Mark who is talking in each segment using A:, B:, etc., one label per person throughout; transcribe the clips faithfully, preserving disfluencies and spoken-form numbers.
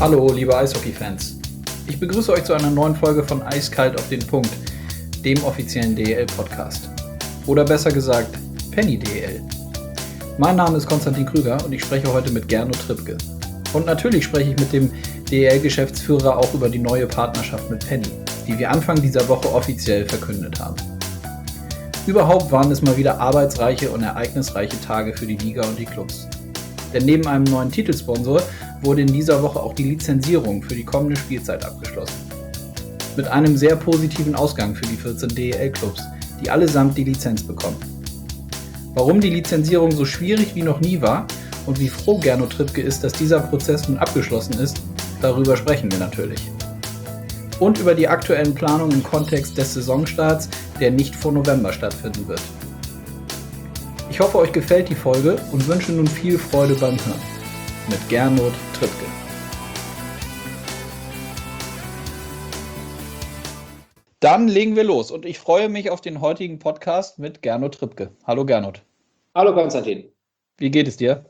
A: Hallo, liebe Eishockey-Fans. Ich begrüße euch zu einer neuen Folge von Eiskalt auf den Punkt, dem offiziellen D E L-Podcast. Oder besser gesagt, Penny D E L. Mein Name ist Konstantin Krüger und ich spreche heute mit Gernot Trippke. Und natürlich spreche ich mit dem D E L-Geschäftsführer auch über die neue Partnerschaft mit Penny, die wir Anfang dieser Woche offiziell verkündet haben. Überhaupt waren es mal wieder arbeitsreiche und ereignisreiche Tage für die Liga und die Clubs. Denn neben einem neuen Titelsponsor wurde in dieser Woche auch die Lizenzierung für die kommende Spielzeit abgeschlossen. Mit einem sehr positiven Ausgang für die vierzehn D E L-Clubs, die allesamt die Lizenz bekommen. Warum die Lizenzierung so schwierig wie noch nie war und wie froh Gernot Trippke ist, dass dieser Prozess nun abgeschlossen ist, darüber sprechen wir natürlich. Und über die aktuellen Planungen im Kontext des Saisonstarts, der nicht vor November stattfinden wird. Ich hoffe, euch gefällt die Folge und wünsche nun viel Freude beim Hören. Mit Gernot Trippke. Dann legen wir los und ich freue mich auf den heutigen Podcast mit Gernot Trippke. Hallo Gernot.
B: Hallo Konstantin.
A: Wie geht es dir?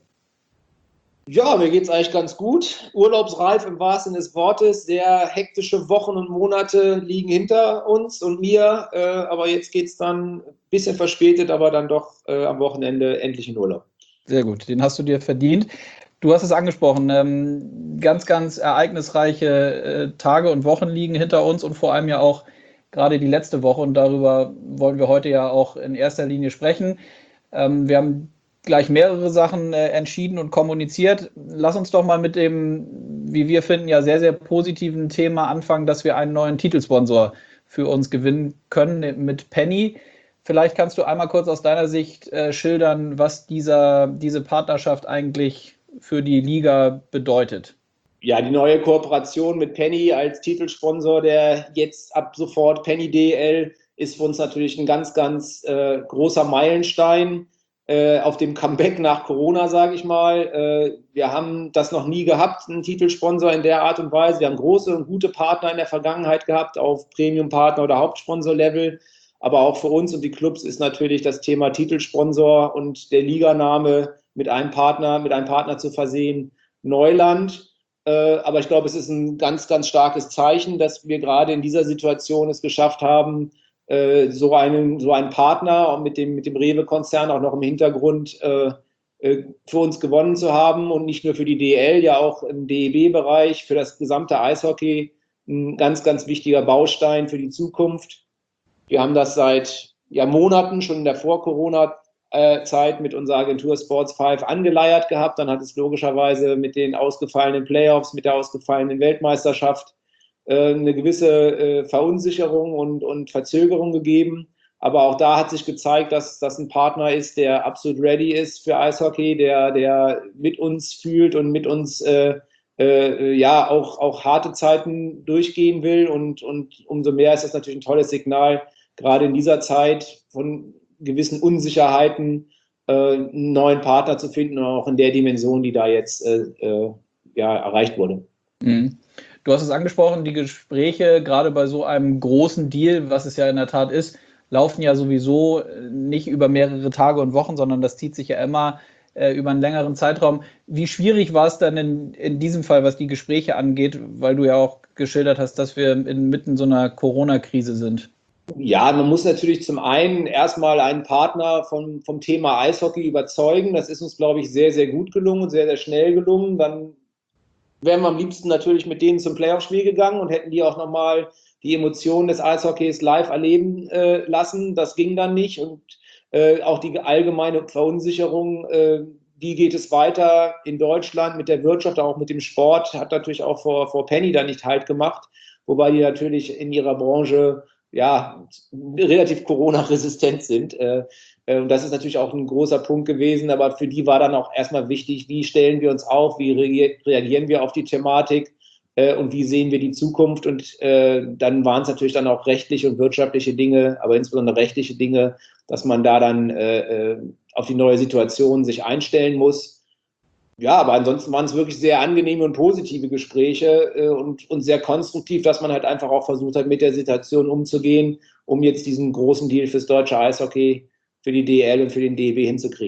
B: Ja, mir geht es eigentlich ganz gut. Urlaubsreif im wahrsten Sinne des Wortes. Sehr hektische Wochen und Monate liegen hinter uns und mir. Äh, aber jetzt geht es dann ein bisschen verspätet, aber dann doch äh, am Wochenende endlich in Urlaub.
A: Sehr gut, den hast du dir verdient. Du hast es angesprochen, ähm, ganz, ganz ereignisreiche äh, Tage und Wochen liegen hinter uns und vor allem ja auch gerade die letzte Woche und darüber wollen wir heute ja auch in erster Linie sprechen. Ähm, wir haben gleich mehrere Sachen äh, entschieden und kommuniziert. Lass uns doch mal mit dem, wie wir finden, ja sehr, sehr positiven Thema anfangen, dass wir einen neuen Titelsponsor für uns gewinnen können mit Penny. Vielleicht kannst du einmal kurz aus deiner Sicht äh, schildern, was dieser, diese Partnerschaft eigentlich für die Liga bedeutet.
B: Ja, die neue Kooperation mit Penny als Titelsponsor, der jetzt ab sofort Penny D E L, ist für uns natürlich ein ganz, ganz äh, großer Meilenstein äh, auf dem Comeback nach Corona, sage ich mal. Äh, wir haben das noch nie gehabt, einen Titelsponsor in der Art und Weise. Wir haben große und gute Partner in der Vergangenheit gehabt, auf Premium-Partner- oder Hauptsponsor-Level. Aber auch für uns und die Clubs ist natürlich das Thema Titelsponsor und der Liganame mit einem Partner, mit einem Partner zu versehen, Neuland. Äh, aber ich glaube, es ist ein ganz, ganz starkes Zeichen, dass wir gerade in dieser Situation es geschafft haben, äh, so einen, so einen Partner mit dem, mit dem Rewe-Konzern auch noch im Hintergrund äh, äh, für uns gewonnen zu haben und nicht nur für die D E L, ja auch im D E B-Bereich, für das gesamte Eishockey ein ganz, ganz wichtiger Baustein für die Zukunft. Wir haben das seit ja, Monaten, schon in der Vor-Corona-Zeit mit unserer Agentur Sports fünf angeleiert gehabt. Dann hat es logischerweise mit den ausgefallenen Playoffs, mit der ausgefallenen Weltmeisterschaft äh, eine gewisse äh, Verunsicherung und, und Verzögerung gegeben. Aber auch da hat sich gezeigt, dass das ein Partner ist, der absolut ready ist für Eishockey, der, der mit uns fühlt und mit uns äh, äh, ja auch, auch harte Zeiten durchgehen will. Und, und umso mehr ist das natürlich ein tolles Signal, gerade in dieser Zeit von gewissen Unsicherheiten äh, einen neuen Partner zu finden, auch in der Dimension, die da jetzt äh, äh, ja, erreicht wurde.
A: Mhm. Du hast es angesprochen, die Gespräche, gerade bei so einem großen Deal, was es ja in der Tat ist, laufen ja sowieso nicht über mehrere Tage und Wochen, sondern das zieht sich ja immer äh, über einen längeren Zeitraum. Wie schwierig war es dann in, in diesem Fall, was die Gespräche angeht, weil du ja auch geschildert hast, dass wir inmitten so einer Corona-Krise sind?
B: Ja, man muss natürlich zum einen erstmal einen Partner vom, vom Thema Eishockey überzeugen. Das ist uns, glaube ich, sehr, sehr gut gelungen und sehr, sehr schnell gelungen. Dann wären wir am liebsten natürlich mit denen zum Playoff-Spiel gegangen und hätten die auch nochmal die Emotionen des Eishockeys live erleben äh, lassen. Das ging dann nicht. Und äh, auch die allgemeine Verunsicherung, äh, die geht es weiter in Deutschland mit der Wirtschaft, auch mit dem Sport, hat natürlich auch vor, vor Penny da nicht Halt gemacht. Wobei die natürlich in ihrer Branche ja, relativ Corona-resistent sind. Und das ist natürlich auch ein großer Punkt gewesen, aber für die war dann auch erstmal wichtig, wie stellen wir uns auf, wie reagieren wir auf die Thematik und wie sehen wir die Zukunft. Und dann waren es natürlich dann auch rechtliche und wirtschaftliche Dinge, aber insbesondere rechtliche Dinge, dass man da dann auf die neue Situation sich einstellen muss. Ja, aber ansonsten waren es wirklich sehr angenehme und positive Gespräche äh, und, und sehr konstruktiv, dass man halt einfach auch versucht hat, mit der Situation umzugehen, um jetzt diesen großen Deal fürs deutsche Eishockey, für die D E L und für den D E B hinzukriegen.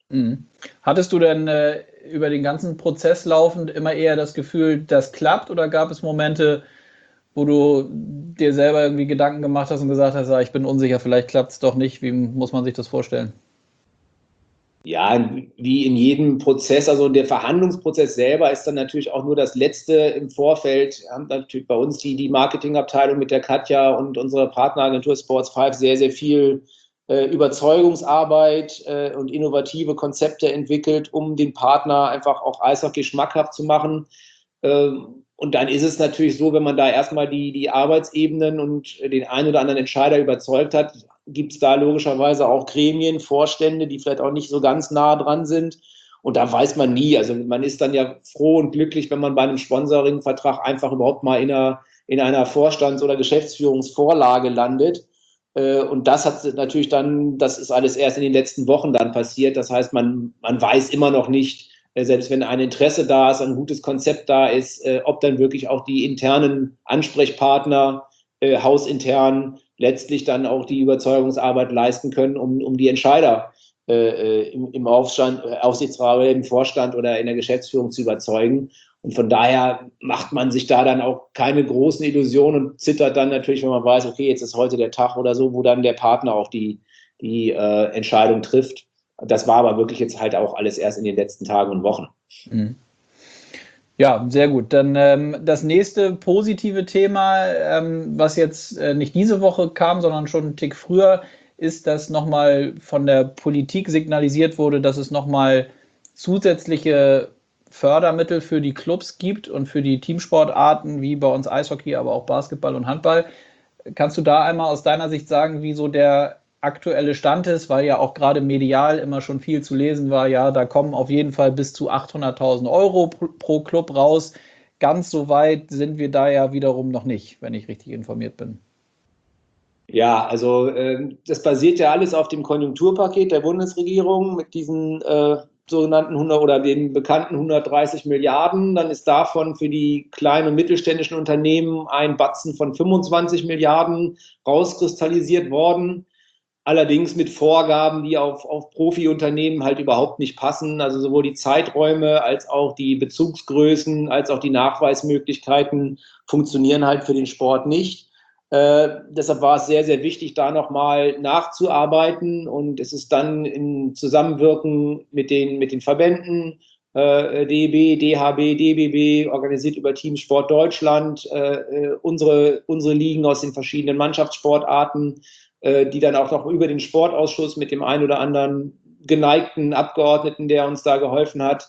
A: Mhm. Hattest du denn äh, über den ganzen Prozess laufend immer eher das Gefühl, das klappt, oder gab es Momente, wo du dir selber irgendwie Gedanken gemacht hast und gesagt hast, ah, ich bin unsicher, vielleicht klappt es doch nicht? Wie muss man sich das vorstellen?
B: Ja, wie in jedem Prozess, also der Verhandlungsprozess selber ist dann natürlich auch nur das Letzte im Vorfeld. Wir haben natürlich bei uns die, die Marketingabteilung mit der Katja und unserer Partneragentur Sports Five sehr, sehr viel äh, Überzeugungsarbeit äh, und innovative Konzepte entwickelt, um den Partner einfach auch Eishockey schmackhaft zu machen. Ähm, und dann ist es natürlich so, wenn man da erstmal die, die Arbeitsebenen und den einen oder anderen Entscheider überzeugt hat, gibt es da logischerweise auch Gremien, Vorstände, die vielleicht auch nicht so ganz nah dran sind. Und da weiß man nie. Also man ist dann ja froh und glücklich, wenn man bei einem Sponsoring-Vertrag einfach überhaupt mal in einer, in einer Vorstands- oder Geschäftsführungsvorlage landet. Und das hat natürlich dann, das ist alles erst in den letzten Wochen dann passiert. Das heißt, man, man weiß immer noch nicht, selbst wenn ein Interesse da ist, ein gutes Konzept da ist, ob dann wirklich auch die internen Ansprechpartner hausintern letztlich dann auch die Überzeugungsarbeit leisten können, um, um die Entscheider äh, im, im Aufstand, Aufsichtsrat oder im Vorstand oder in der Geschäftsführung zu überzeugen. Und von daher macht man sich da dann auch keine großen Illusionen und zittert dann natürlich, wenn man weiß, okay, jetzt ist heute der Tag oder so, wo dann der Partner auch die, die äh, Entscheidung trifft. Das war aber wirklich jetzt halt auch alles erst in den letzten Tagen und Wochen.
A: Mhm. Ja, sehr gut. Dann ähm, das nächste positive Thema, ähm, was jetzt äh, nicht diese Woche kam, sondern schon einen Tick früher, ist, dass nochmal von der Politik signalisiert wurde, dass es nochmal zusätzliche Fördermittel für die Clubs gibt und für die Teamsportarten, wie bei uns Eishockey, aber auch Basketball und Handball. Kannst du da einmal aus deiner Sicht sagen, wie so der aktuelle Stand ist, weil ja auch gerade medial immer schon viel zu lesen war, ja, da kommen auf jeden Fall bis zu achthunderttausend Euro pro, pro Club raus. Ganz so weit sind wir da ja wiederum noch nicht, wenn ich richtig informiert bin.
B: Ja, also äh, das basiert ja alles auf dem Konjunkturpaket der Bundesregierung mit diesen äh, sogenannten hundert oder den bekannten hundertdreißig Milliarden. Dann ist davon für die kleinen und mittelständischen Unternehmen ein Batzen von fünfundzwanzig Milliarden rauskristallisiert worden. Allerdings mit Vorgaben, die auf, auf Profi-Unternehmen halt überhaupt nicht passen. Also sowohl die Zeiträume als auch die Bezugsgrößen als auch die Nachweismöglichkeiten funktionieren halt für den Sport nicht. Äh, deshalb war es sehr, sehr wichtig, da nochmal nachzuarbeiten, und es ist dann im Zusammenwirken mit den, mit den Verbänden, äh, D E B, D H B, D B B, organisiert über Team Sport Deutschland, äh, unsere, unsere Ligen aus den verschiedenen Mannschaftssportarten, äh, die dann auch noch über den Sportausschuss mit dem einen oder anderen geneigten Abgeordneten, der uns da geholfen hat,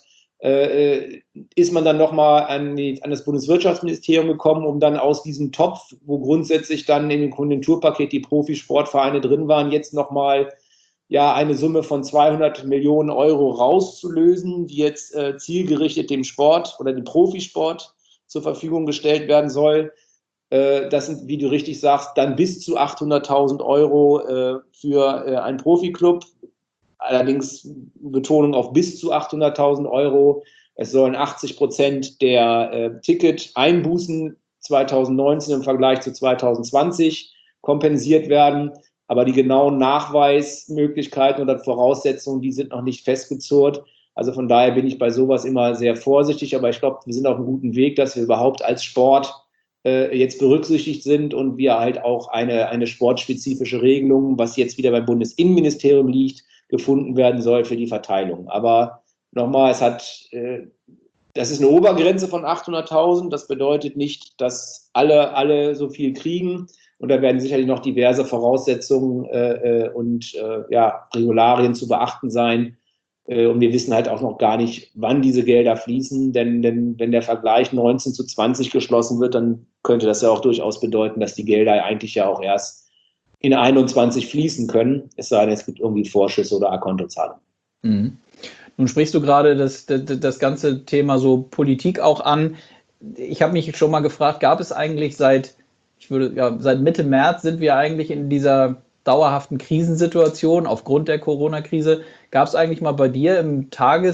B: äh, ist man dann nochmal an, an das Bundeswirtschaftsministerium gekommen, um dann aus diesem Topf, wo grundsätzlich dann in dem Konjunkturpaket die Profisportvereine drin waren, jetzt nochmal ja, eine Summe von zweihundert Millionen Euro rauszulösen, die jetzt äh, zielgerichtet dem Sport oder dem Profisport zur Verfügung gestellt werden soll. Äh, das sind, wie du richtig sagst, dann bis zu achthunderttausend Euro äh, für äh, einen Profiklub. Allerdings Betonung auf bis zu achthunderttausend Euro. Es sollen achtzig Prozent der äh, Ticket-Einbußen zweitausendneunzehn im Vergleich zu zweitausendzwanzig kompensiert werden. Aber die genauen Nachweismöglichkeiten oder Voraussetzungen, die sind noch nicht festgezurrt. Also von daher bin ich bei sowas immer sehr vorsichtig. Aber ich glaube, wir sind auf einem guten Weg, dass wir überhaupt als Sport äh, jetzt berücksichtigt sind und wir halt auch eine, eine sportspezifische Regelung, was jetzt wieder beim Bundesinnenministerium liegt, gefunden werden soll für die Verteilung. Aber nochmal, es hat, äh, das ist eine Obergrenze von achthunderttausend. Das bedeutet nicht, dass alle, alle so viel kriegen. Und da werden sicherlich noch diverse Voraussetzungen äh, und äh, ja, Regularien zu beachten sein. Äh, und wir wissen halt auch noch gar nicht, wann diese Gelder fließen. Denn, denn wenn der Vergleich neunzehn zu zwanzig geschlossen wird, dann könnte das ja auch durchaus bedeuten, dass die Gelder eigentlich ja auch erst in einundzwanzig fließen können, es sei denn, es gibt irgendwie Vorschüsse oder A-Kontozahlungen.
A: Mhm. Nun sprichst du gerade das, das, das ganze Thema so Politik auch an. Ich habe mich schon mal gefragt, gab es eigentlich seit, ich würde, ja, seit Mitte März sind wir eigentlich in dieser dauerhaften Krisensituation aufgrund der Corona-Krise. Gab es eigentlich mal bei dir im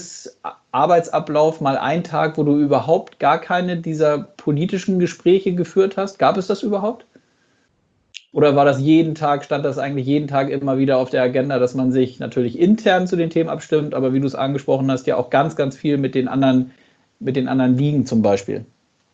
A: Tagesarbeitsablauf mal einen Tag, wo du überhaupt gar keine dieser politischen Gespräche geführt hast? Gab es das überhaupt? Oder war das jeden Tag, stand das eigentlich jeden Tag immer wieder auf der Agenda, dass man sich natürlich intern zu den Themen abstimmt, aber wie du es angesprochen hast, ja auch ganz, ganz viel mit den anderen, mit den anderen Ligen zum Beispiel?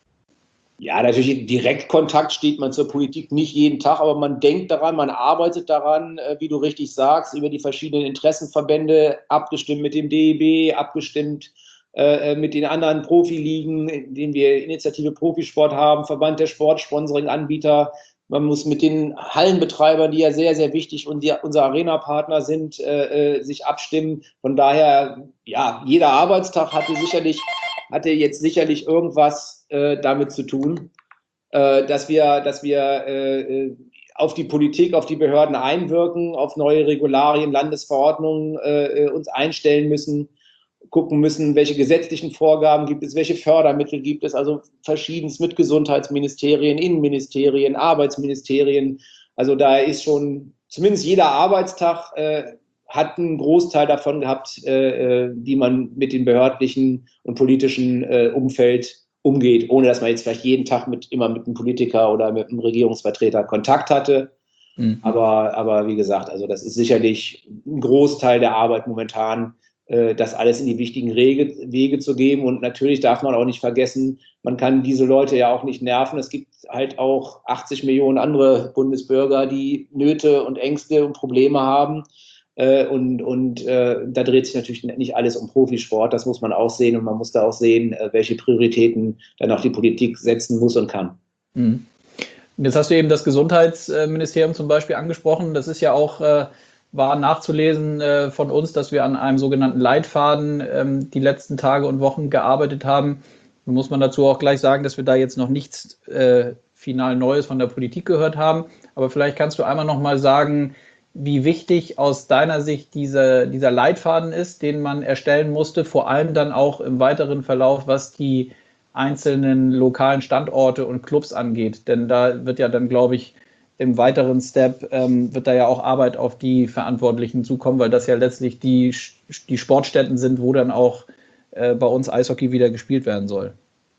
B: Ja, natürlich in Direktkontakt steht man zur Politik nicht jeden Tag, aber man denkt daran, man arbeitet daran, wie du richtig sagst, über die verschiedenen Interessenverbände, abgestimmt mit dem D E B, abgestimmt äh, mit den anderen Profiligen, in denen wir Initiative Profisport haben, Verband der Sportsponsoring-Anbieter. Man muss mit den Hallenbetreibern, die ja sehr, sehr wichtig und die unser Arena-Partner sind, äh, sich abstimmen. Von daher, ja, jeder Arbeitstag hatte sicherlich, hatte jetzt sicherlich irgendwas äh, damit zu tun, äh, dass wir, dass wir äh, auf die Politik, auf die Behörden einwirken, auf neue Regularien, Landesverordnungen äh, uns einstellen müssen, gucken müssen, welche gesetzlichen Vorgaben gibt es, welche Fördermittel gibt es, also verschiedenes mit Gesundheitsministerien, Innenministerien, Arbeitsministerien. Also da ist schon, zumindest jeder Arbeitstag äh, hat einen Großteil davon gehabt, äh, die man mit dem behördlichen und politischen äh, Umfeld umgeht, ohne dass man jetzt vielleicht jeden Tag mit, immer mit einem Politiker oder mit einem Regierungsvertreter Kontakt hatte. Mhm. Aber, aber wie gesagt, also das ist sicherlich ein Großteil der Arbeit momentan, das alles in die wichtigen Wege, Wege zu geben. Und natürlich darf man auch nicht vergessen, man kann diese Leute ja auch nicht nerven. Es gibt halt auch achtzig Millionen andere Bundesbürger, die Nöte und Ängste und Probleme haben. Und, und äh, da dreht sich natürlich nicht alles um Profisport. Das muss man auch sehen. Und man muss da auch sehen, welche Prioritäten dann auch die Politik setzen muss und kann.
A: Mhm. Jetzt hast du eben das Gesundheitsministerium zum Beispiel angesprochen. Das ist ja auch... Äh war nachzulesen äh, von uns, dass wir an einem sogenannten Leitfaden ähm, die letzten Tage und Wochen gearbeitet haben. Nun muss man dazu auch gleich sagen, dass wir da jetzt noch nichts äh, final Neues von der Politik gehört haben. Aber vielleicht kannst du einmal noch mal sagen, wie wichtig aus deiner Sicht diese, dieser Leitfaden ist, den man erstellen musste, vor allem dann auch im weiteren Verlauf, was die einzelnen lokalen Standorte und Clubs angeht. Denn da wird ja dann, glaube ich, im weiteren Step ähm, wird da ja auch Arbeit auf die Verantwortlichen zukommen, weil das ja letztlich die, die Sportstätten sind, wo dann auch äh, bei uns Eishockey wieder gespielt werden soll.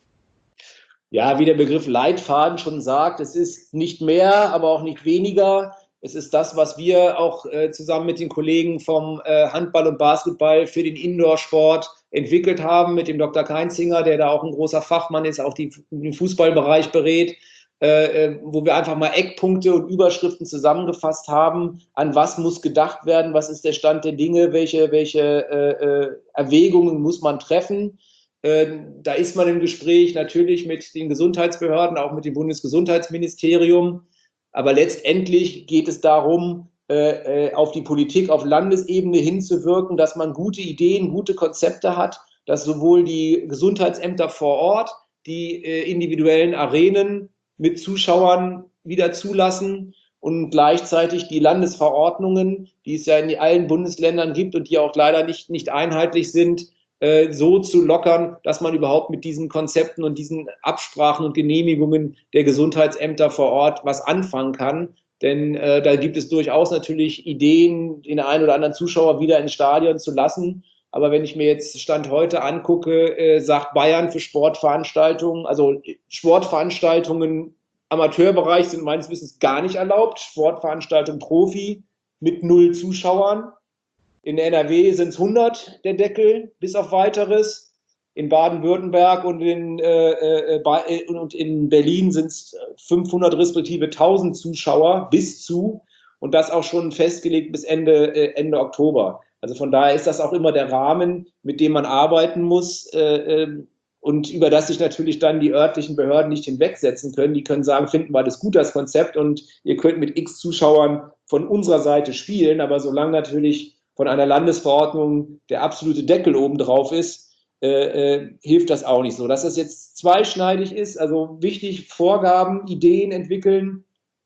B: Ja, wie der Begriff Leitfaden schon sagt, es ist nicht mehr, aber auch nicht weniger. Es ist das, was wir auch äh, zusammen mit den Kollegen vom äh, Handball und Basketball für den Indoor-Sport entwickelt haben, mit dem Doktor Keinzinger, der da auch ein großer Fachmann ist, auch die, den Fußballbereich berät. Äh, wo wir einfach mal Eckpunkte und Überschriften zusammengefasst haben, an was muss gedacht werden, was ist der Stand der Dinge, welche, welche äh, Erwägungen muss man treffen. Äh, da ist man im Gespräch natürlich mit den Gesundheitsbehörden, auch mit dem Bundesgesundheitsministerium, aber letztendlich geht es darum, äh, auf die Politik auf Landesebene hinzuwirken, dass man gute Ideen, gute Konzepte hat, dass sowohl die Gesundheitsämter vor Ort, die äh, individuellen Arenen mit Zuschauern wieder zulassen und gleichzeitig die Landesverordnungen, die es ja in allen Bundesländern gibt und die auch leider nicht, nicht einheitlich sind, äh, so zu lockern, dass man überhaupt mit diesen Konzepten und diesen Absprachen und Genehmigungen der Gesundheitsämter vor Ort was anfangen kann. Denn äh, da gibt es durchaus natürlich Ideen, den einen oder anderen Zuschauer wieder ins Stadion zu lassen. Aber wenn ich mir jetzt Stand heute angucke, äh, sagt Bayern für Sportveranstaltungen, also Sportveranstaltungen Amateurbereich sind meines Wissens gar nicht erlaubt. Sportveranstaltungen Profi mit null Zuschauern. In N R W sind es hundert der Deckel, bis auf weiteres. In Baden-Württemberg und in, äh, äh, und in Berlin sind es fünfhundert respektive tausend Zuschauer bis zu. Und das auch schon festgelegt bis Ende, äh, Ende Oktober. Also von daher ist das auch immer der Rahmen, mit dem man arbeiten muss äh, und über das sich natürlich dann die örtlichen Behörden nicht hinwegsetzen können. Die können sagen, finden wir das gut, das Konzept, und ihr könnt mit x Zuschauern von unserer Seite spielen, aber solange natürlich von einer Landesverordnung der absolute Deckel oben drauf ist, äh, äh, hilft das auch nicht so. Dass das jetzt zweischneidig ist, also wichtig, Vorgaben, Ideen entwickeln.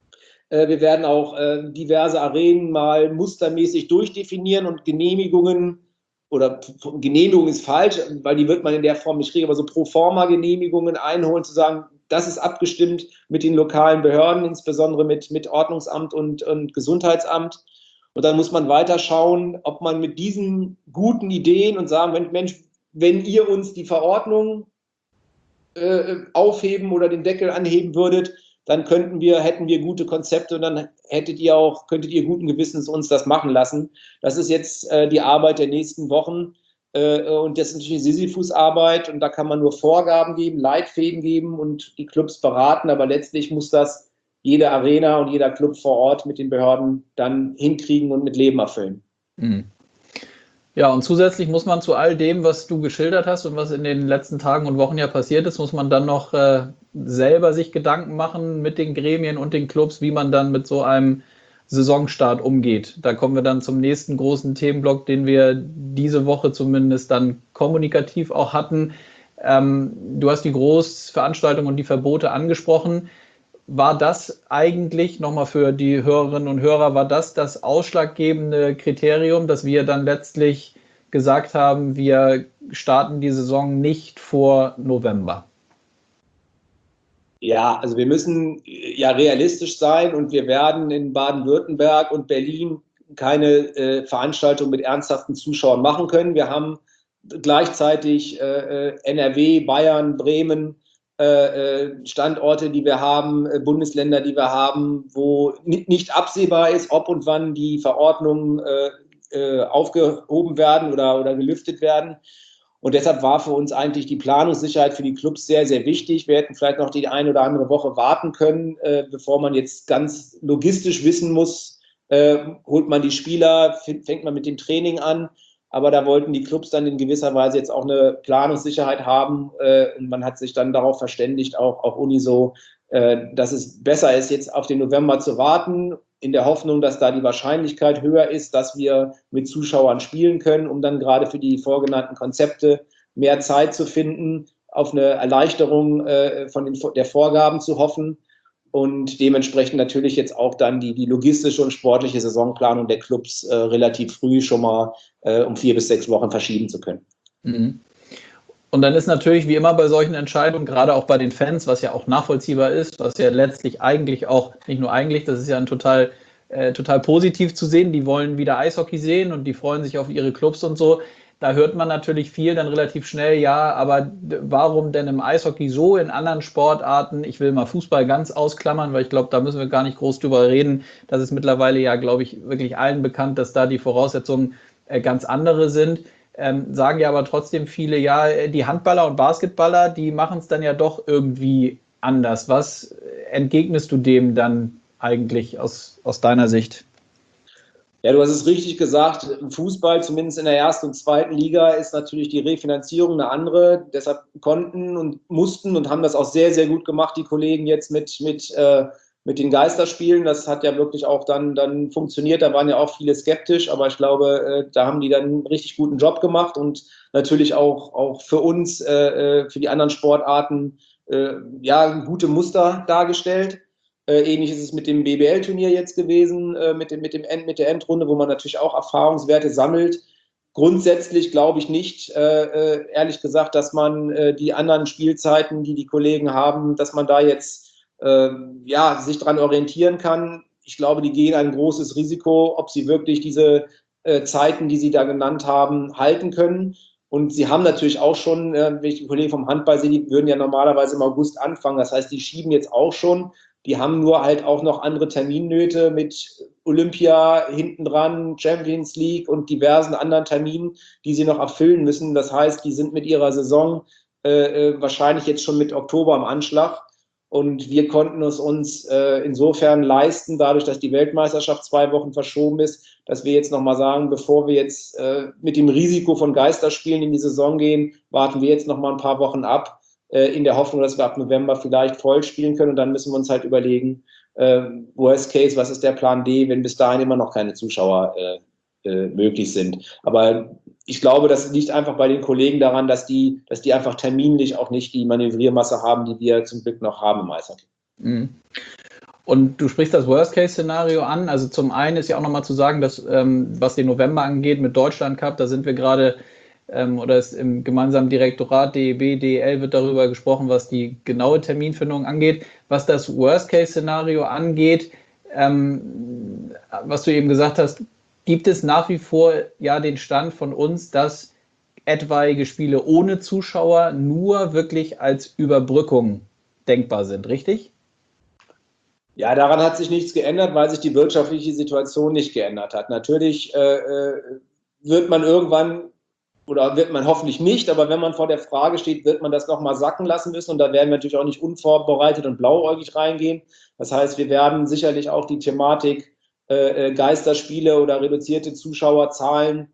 B: Wir werden auch äh, diverse Arenen mal mustermäßig durchdefinieren und Genehmigungen, oder Genehmigung ist falsch, weil die wird man in der Form nicht kriegen, aber so Proforma-Genehmigungen einholen, zu sagen, das ist abgestimmt mit den lokalen Behörden, insbesondere mit, mit Ordnungsamt und, und Gesundheitsamt. Und dann muss man weiter schauen, ob man mit diesen guten Ideen und sagen, Mensch, wenn ihr uns die Verordnung äh, aufheben oder den Deckel anheben würdet, dann könnten wir, hätten wir gute Konzepte und dann hättet ihr auch, könntet ihr guten Gewissens uns das machen lassen. Das ist jetzt äh, die Arbeit der nächsten Wochen äh, und das ist natürlich Sisyphus-Arbeit und da kann man nur Vorgaben geben, Leitfäden geben und die Clubs beraten, aber letztlich muss das jede Arena und jeder Club vor Ort mit den Behörden dann hinkriegen und mit Leben erfüllen.
A: Mhm. Ja, und zusätzlich muss man zu all dem, was du geschildert hast und was in den letzten Tagen und Wochen ja passiert ist, muss man dann noch äh, selber sich Gedanken machen mit den Gremien und den Clubs, wie man dann mit so einem Saisonstart umgeht. Da kommen wir dann zum nächsten großen Themenblock, den wir diese Woche zumindest dann kommunikativ auch hatten. Ähm, du hast die Großveranstaltungen und die Verbote angesprochen. War das eigentlich, nochmal für die Hörerinnen und Hörer, war das das ausschlaggebende Kriterium, dass wir dann letztlich gesagt haben, wir starten die Saison nicht vor November?
B: Ja, also wir müssen ja realistisch sein und wir werden in Baden-Württemberg und Berlin keine äh, Veranstaltung mit ernsthaften Zuschauern machen können. Wir haben gleichzeitig äh, N R W, Bayern, Bremen, Standorte, die wir haben, Bundesländer, die wir haben, wo nicht absehbar ist, ob und wann die Verordnungen äh, aufgehoben werden oder, oder gelüftet werden. Und deshalb war für uns eigentlich die Planungssicherheit für die Clubs sehr, sehr wichtig. Wir hätten vielleicht noch die eine oder andere Woche warten können, äh, bevor man jetzt ganz logistisch wissen muss, äh, holt man die Spieler, fängt man mit dem Training an. Aber da wollten die Clubs dann in gewisser Weise jetzt auch eine Planungssicherheit haben. Äh, und man hat sich dann darauf verständigt, auch, auch Uniso, äh, dass es besser ist, jetzt auf den November zu warten, in der Hoffnung, dass da die Wahrscheinlichkeit höher ist, dass wir mit Zuschauern spielen können, um dann gerade für die vorgenannten Konzepte mehr Zeit zu finden, auf eine Erleichterung äh, von den, der Vorgaben zu hoffen. Und dementsprechend natürlich jetzt auch dann die, die logistische und sportliche Saisonplanung der Clubs äh, relativ früh schon mal äh, um vier bis sechs Wochen verschieben zu können.
A: Mhm. Und dann ist natürlich wie immer bei solchen Entscheidungen, gerade auch bei den Fans, was ja auch nachvollziehbar ist, was ja letztlich eigentlich auch, nicht nur eigentlich, das ist ja ein total, äh, total positiv zu sehen, die wollen wieder Eishockey sehen und die freuen sich auf ihre Clubs und so. Da hört man natürlich viel dann relativ schnell, ja, aber warum denn im Eishockey so, in anderen Sportarten? Ich will mal Fußball ganz ausklammern, weil ich glaube, da müssen wir gar nicht groß drüber reden. Das ist mittlerweile ja, glaube ich, wirklich allen bekannt, dass da die Voraussetzungen äh, ganz andere sind. Ähm, sagen ja aber trotzdem viele, ja, die Handballer und Basketballer, die machen es dann ja doch irgendwie anders. Was entgegnest du dem dann eigentlich aus, aus deiner Sicht?
B: Ja, du hast es richtig gesagt. Im Fußball, zumindest in der ersten und zweiten Liga, ist natürlich die Refinanzierung eine andere. Deshalb konnten und mussten und haben das auch sehr, sehr gut gemacht, die Kollegen jetzt mit, mit, äh, mit den Geisterspielen. Das hat ja wirklich auch dann, dann funktioniert. Da waren ja auch viele skeptisch, aber ich glaube, äh, da haben die dann einen richtig guten Job gemacht und natürlich auch, auch für uns, äh, für die anderen Sportarten, äh, ja, gute Muster dargestellt. Äh, ähnlich ist es mit dem B B L-Turnier jetzt gewesen, äh, mit, dem, mit, dem End, mit der Endrunde, wo man natürlich auch Erfahrungswerte sammelt. Grundsätzlich glaube ich nicht, äh, ehrlich gesagt, dass man äh, die anderen Spielzeiten, die die Kollegen haben, dass man da jetzt äh, ja, sich dran orientieren kann. Ich glaube, die gehen ein großes Risiko, ob sie wirklich diese äh, Zeiten, die sie da genannt haben, halten können. Und sie haben natürlich auch schon, äh, wenn ich die Kollegen vom Handball sehe, die würden ja normalerweise im August anfangen. Das heißt, die schieben jetzt auch schon. Die haben nur halt auch noch andere Terminnöte mit Olympia hinten dran, Champions League und diversen anderen Terminen, die sie noch erfüllen müssen. Das heißt, die sind mit ihrer Saison äh, wahrscheinlich jetzt schon mit Oktober am Anschlag. Und wir konnten es uns äh, insofern leisten, dadurch, dass die Weltmeisterschaft zwei Wochen verschoben ist, dass wir jetzt nochmal sagen, bevor wir jetzt äh, mit dem Risiko von Geisterspielen in die Saison gehen, warten wir jetzt nochmal ein paar Wochen ab, in der Hoffnung, dass wir ab November vielleicht voll spielen können. Und dann müssen wir uns halt überlegen, äh, Worst Case, was ist der Plan D, wenn bis dahin immer noch keine Zuschauer äh, äh, möglich sind. Aber ich glaube, das liegt einfach bei den Kollegen daran, dass die, dass die einfach terminlich auch nicht die Manövriermasse haben, die wir zum Glück noch haben im Eishockey.
A: Mhm. Und du sprichst das Worst-Case-Szenario an. Also zum einen ist ja auch nochmal zu sagen, dass ähm, was den November angeht mit Deutschland Cup, da sind wir gerade ähm, oder ist im gemeinsamen Direktorat D E B, D E L wird darüber gesprochen, was die genaue Terminfindung angeht. Was das Worst-Case-Szenario angeht, ähm, was du eben gesagt hast, gibt es nach wie vor ja den Stand von uns, dass etwaige Spiele ohne Zuschauer nur wirklich als Überbrückung denkbar sind, richtig?
B: Ja, daran hat sich nichts geändert, weil sich die wirtschaftliche Situation nicht geändert hat. Natürlich äh, wird man irgendwann, oder wird man hoffentlich nicht, aber wenn man vor der Frage steht, wird man das nochmal sacken lassen müssen. Und da werden wir natürlich auch nicht unvorbereitet und blauäugig reingehen. Das heißt, wir werden sicherlich auch die Thematik äh, Geisterspiele oder reduzierte Zuschauerzahlen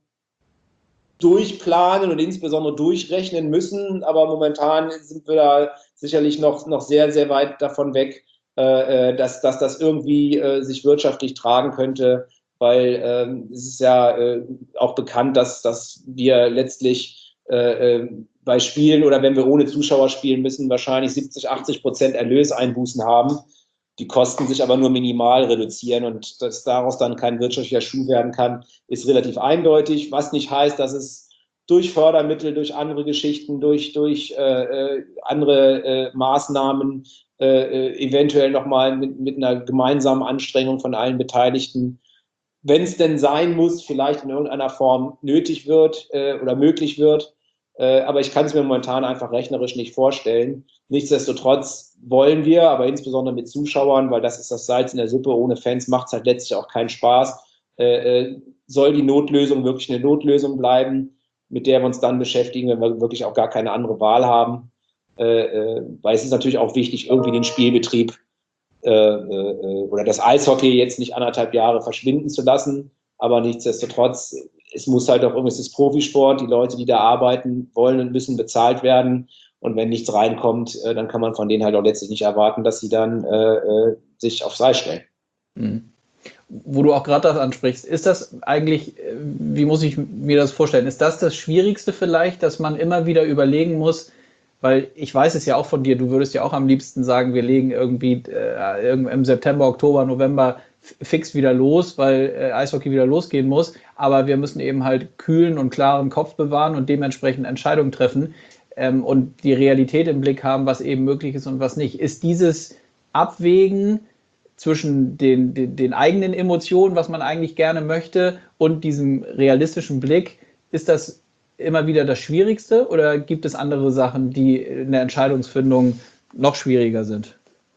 B: durchplanen und insbesondere durchrechnen müssen. Aber momentan sind wir da sicherlich noch, noch sehr, sehr weit davon weg, äh, dass, dass das irgendwie äh, sich wirtschaftlich tragen könnte, weil ähm, es ist ja äh, auch bekannt, dass, dass wir letztlich äh, bei Spielen oder wenn wir ohne Zuschauer spielen müssen, wahrscheinlich siebzig, achtzig Prozent Erlöseinbußen haben. Die Kosten sich aber nur minimal reduzieren und dass daraus dann kein wirtschaftlicher Schuh werden kann, ist relativ eindeutig, was nicht heißt, dass es durch Fördermittel, durch andere Geschichten, durch, durch äh, andere äh, Maßnahmen äh, eventuell nochmal mit, mit einer gemeinsamen Anstrengung von allen Beteiligten, wenn es denn sein muss, vielleicht in irgendeiner Form nötig wird äh, oder möglich wird. Äh, aber ich kann es mir momentan einfach rechnerisch nicht vorstellen. Nichtsdestotrotz wollen wir, aber insbesondere mit Zuschauern, weil das ist das Salz in der Suppe, ohne Fans macht es halt letztlich auch keinen Spaß, äh, äh, soll die Notlösung wirklich eine Notlösung bleiben, mit der wir uns dann beschäftigen, wenn wir wirklich auch gar keine andere Wahl haben. Äh, äh, weil es ist natürlich auch wichtig, irgendwie den Spielbetrieb äh, äh, oder das Eishockey jetzt nicht anderthalb Jahre verschwinden zu lassen. Aber nichtsdestotrotz, es muss halt auch irgendwie, es ist Profisport, die Leute, die da arbeiten, wollen und müssen bezahlt werden. Und wenn nichts reinkommt, äh, dann kann man von denen halt auch letztlich nicht erwarten, dass sie dann äh, äh, sich aufs Eis stellen.
A: Mhm. Wo du auch gerade das ansprichst, ist das eigentlich, wie muss ich mir das vorstellen, ist das das Schwierigste vielleicht, dass man immer wieder überlegen muss, weil ich weiß es ja auch von dir, du würdest ja auch am liebsten sagen, wir legen irgendwie äh, im September, Oktober, November fix wieder los, weil äh, Eishockey wieder losgehen muss, aber wir müssen eben halt kühlen und klaren Kopf bewahren und dementsprechend Entscheidungen treffen ähm, und die Realität im Blick haben, was eben möglich ist und was nicht. Ist dieses Abwägen zwischen den, den, den eigenen Emotionen, was man eigentlich gerne möchte, und diesem realistischen Blick, ist das immer wieder das Schwierigste oder gibt es andere Sachen, die in der Entscheidungsfindung noch schwieriger sind?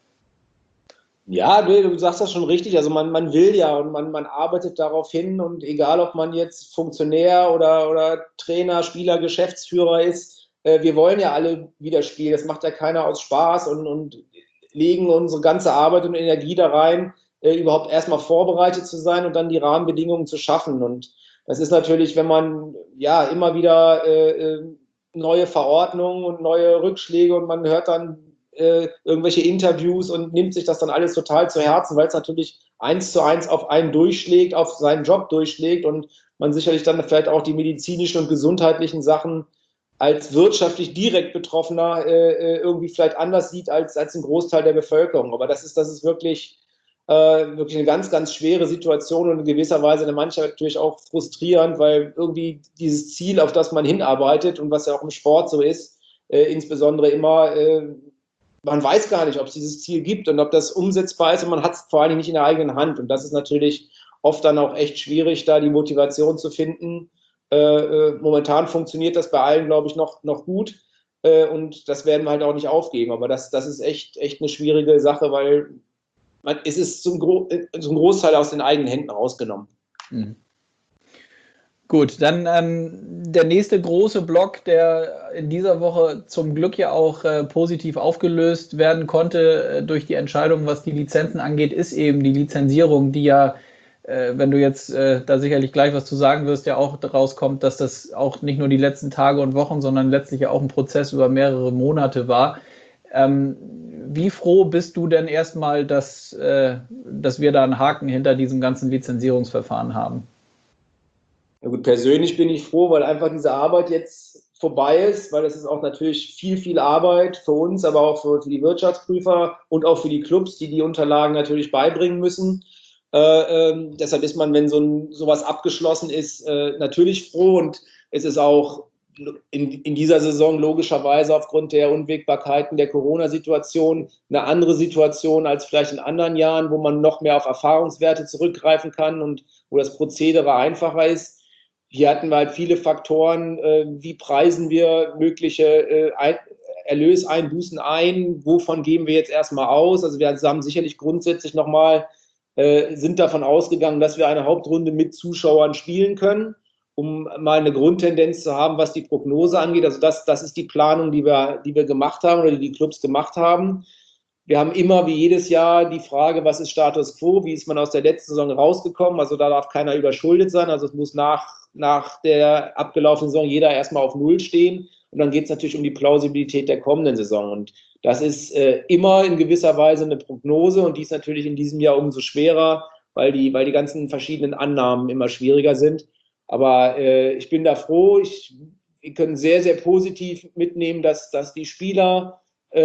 B: Ja, du sagst das schon richtig. Also man, man will ja und man, man arbeitet darauf hin und egal, ob man jetzt Funktionär oder, oder Trainer, Spieler, Geschäftsführer ist, äh, wir wollen ja alle wieder spielen. Das macht ja keiner aus Spaß und, und legen unsere ganze Arbeit und Energie da rein, äh, überhaupt erstmal vorbereitet zu sein und dann die Rahmenbedingungen zu schaffen. Und das ist natürlich, wenn man ja immer wieder äh, neue Verordnungen und neue Rückschläge und man hört dann äh, irgendwelche Interviews und nimmt sich das dann alles total zu Herzen, weil es natürlich eins zu eins auf einen durchschlägt, auf seinen Job durchschlägt und man sicherlich dann vielleicht auch die medizinischen und gesundheitlichen Sachen als wirtschaftlich direkt Betroffener äh, irgendwie vielleicht anders sieht als, als ein Großteil der Bevölkerung. Aber das ist, das ist wirklich, äh, wirklich eine ganz, ganz schwere Situation und in gewisser Weise eine manchmal natürlich auch frustrierend, weil irgendwie dieses Ziel, auf das man hinarbeitet und was ja auch im Sport so ist, äh, insbesondere immer, äh, man weiß gar nicht, ob es dieses Ziel gibt und ob das umsetzbar ist und man hat es vor allem nicht in der eigenen Hand. Und das ist natürlich oft dann auch echt schwierig, da die Motivation zu finden. Äh, momentan funktioniert das bei allen, glaube ich, noch, noch gut. Äh, und das werden wir halt auch nicht aufgeben. Aber das, das ist echt, echt eine schwierige Sache, weil man, es ist zum, Gro zum Großteil aus den eigenen Händen rausgenommen.
A: Mhm. Gut, dann ähm, der nächste große Block, der in dieser Woche zum Glück ja auch äh, positiv aufgelöst werden konnte äh, durch die Entscheidung, was die Lizenzen angeht, ist eben die Lizenzierung, die ja, äh, wenn du jetzt äh, da sicherlich gleich was zu sagen wirst, ja auch daraus kommt, dass das auch nicht nur die letzten Tage und Wochen, sondern letztlich ja auch ein Prozess über mehrere Monate war. Ähm, wie froh bist du denn erstmal, dass, äh, dass wir da einen Haken hinter diesem ganzen Lizenzierungsverfahren haben?
B: Ja gut, persönlich bin ich froh, weil einfach diese Arbeit jetzt vorbei ist, weil es ist auch natürlich viel, viel Arbeit für uns, aber auch für, für die Wirtschaftsprüfer und auch für die Clubs, die die Unterlagen natürlich beibringen müssen. Äh, äh, deshalb ist man, wenn so ein, sowas abgeschlossen ist, äh, natürlich froh und es ist auch in, in dieser Saison logischerweise aufgrund der Unwägbarkeiten der Corona-Situation eine andere Situation als vielleicht in anderen Jahren, wo man noch mehr auf Erfahrungswerte zurückgreifen kann und wo das Prozedere einfacher ist. Hier hatten wir halt viele Faktoren, äh, wie preisen wir mögliche äh, Erlöseinbußen ein, wovon gehen wir jetzt erstmal aus? Also wir haben sicherlich grundsätzlich nochmal, äh, sind davon ausgegangen, dass wir eine Hauptrunde mit Zuschauern spielen können, um mal eine Grundtendenz zu haben, was die Prognose angeht. Also das, das ist die Planung, die wir, die wir gemacht haben oder die die Clubs gemacht haben. Wir haben immer wie jedes Jahr die Frage, was ist Status Quo, wie ist man aus der letzten Saison rausgekommen? Also da darf keiner überschuldet sein. Also es muss nach, nach der abgelaufenen Saison jeder erstmal auf Null stehen. Und dann geht es natürlich um die Plausibilität der kommenden Saison. Und das ist äh, immer in gewisser Weise eine Prognose. Und die ist natürlich in diesem Jahr umso schwerer, weil die, weil die ganzen verschiedenen Annahmen immer schwieriger sind. Aber äh, ich bin da froh. Ich, wir können sehr, sehr positiv mitnehmen, dass, dass die Spieler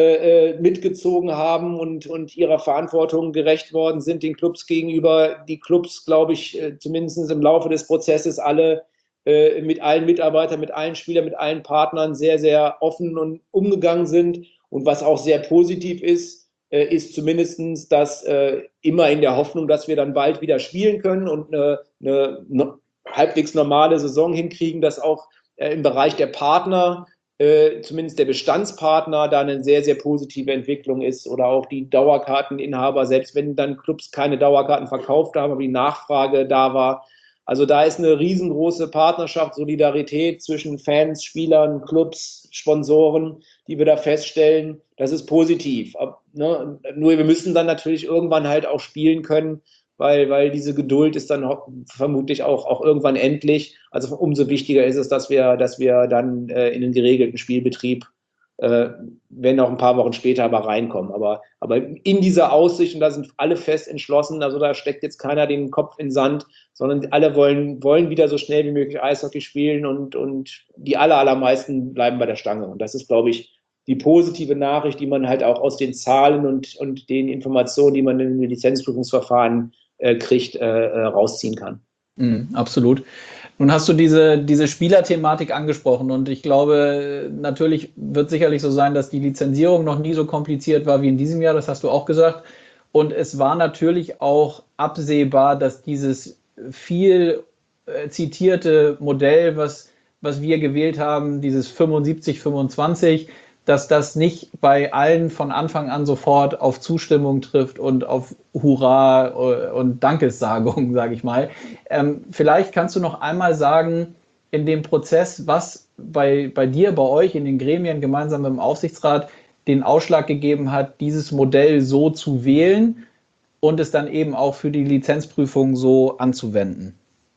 B: äh, mitgezogen haben und, und ihrer Verantwortung gerecht worden sind, den Clubs gegenüber. Die Clubs, glaube ich, äh, zumindest im Laufe des Prozesses alle äh, mit allen Mitarbeitern, mit allen Spielern, mit allen Partnern sehr, sehr offen und umgegangen sind. Und was auch sehr positiv ist, äh, ist zumindest, dass äh, immer in der Hoffnung, dass wir dann bald wieder spielen können und eine, eine, eine halbwegs normale Saison hinkriegen, dass auch äh, im Bereich der Partner, äh, zumindest der Bestandspartner, da eine sehr, sehr positive Entwicklung ist oder auch die Dauerkarteninhaber, selbst wenn dann Clubs keine Dauerkarten verkauft haben, aber die Nachfrage da war. Also da ist eine riesengroße Partnerschaft, Solidarität zwischen Fans, Spielern, Clubs, Sponsoren, die wir da feststellen. Das ist positiv. Aber, ne, nur wir müssen dann natürlich irgendwann halt auch spielen können, weil, weil diese Geduld ist dann vermutlich auch, auch irgendwann endlich. Also umso wichtiger ist es, dass wir, dass wir dann äh, in den geregelten Spielbetrieb, äh, wenn auch ein paar Wochen später, aber reinkommen. Aber, aber in dieser Aussicht, und da sind alle fest entschlossen, also da steckt jetzt keiner den Kopf in den Sand, sondern alle wollen, wollen wieder so schnell wie möglich Eishockey spielen und, und die aller, allermeisten bleiben bei der Stange. Und das ist, glaube ich, die positive Nachricht, die man halt auch aus den Zahlen und, und den Informationen, die man in den Lizenzprüfungsverfahren äh, kriegt, äh, rausziehen kann.
A: Mm, absolut. Nun hast du diese, diese Spielerthematik angesprochen und ich glaube, natürlich wird sicherlich so sein, dass die Lizenzierung noch nie so kompliziert war wie in diesem Jahr, das hast du auch gesagt. Und es war natürlich auch absehbar, dass dieses viel äh, zitierte Modell, was, was wir gewählt haben, dieses fünfundsiebzig fünfundzwanzig, dass das nicht bei allen von Anfang an sofort auf Zustimmung trifft und auf Hurra und Dankessagung, sage ich mal. Ähm, vielleicht kannst du noch einmal sagen, in dem Prozess, was bei, bei dir, bei euch in den Gremien gemeinsam mit dem Aufsichtsrat den Ausschlag gegeben hat, dieses Modell so zu wählen und es dann eben auch für die Lizenzprüfung so anzuwenden.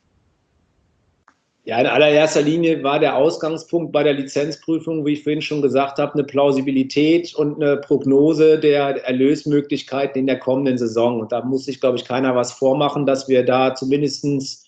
B: Ja, in allererster Linie war der Ausgangspunkt bei der Lizenzprüfung, wie ich vorhin schon gesagt habe, eine Plausibilität und eine Prognose der Erlösmöglichkeiten in der kommenden Saison. Und da muss sich, glaube ich, keiner was vormachen, dass wir da zumindest